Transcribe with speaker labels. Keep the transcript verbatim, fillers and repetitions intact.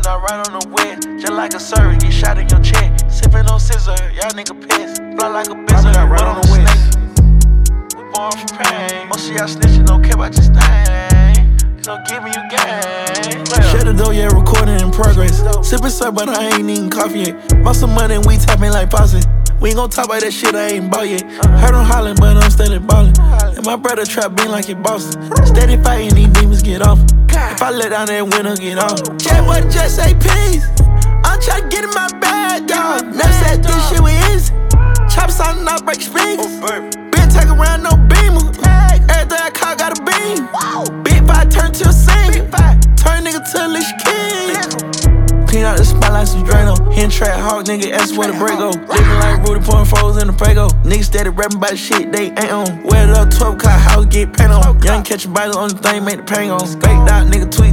Speaker 1: when I ride on the wet. Just like a server, get shot in your chest. Sippin' on scissor, y'all nigga pissed. Fly like a bitch, I ride on the snake. We born from pain. Most of y'all snitching don't care about your stain. You don't give me you game.
Speaker 2: Shut the door, yeah, recording in progress. Sippin' syrup, but I ain't eating coffee yet. Bought some money and we tapping like posse. We ain't gon' talk about that shit, I ain't bought yet. Heard him hollering, but I'm steady ballin'. And my brother trap bean like it Boston. Steady fighting, these demons get off. If I let down that window, get off. J boy just say peace. I'm tryna get in my bag, dog. Never said this shit was easy. Chop something, not break speakers. Been take around, no beamer. Everything I caught got a beam. Big five turn to a singer. Turn nigga to a leash king. Clean out the spot like some Drano. Hen trap hawk, nigga, ask where the break go. Living like Rudy, pouring foes in the Prego. Niggas steady rapping about shit they ain't on. Wear it up, twelve car house, get paint on. Young catch a bite on the thing, make the pain on. Faked out, nigga, tweet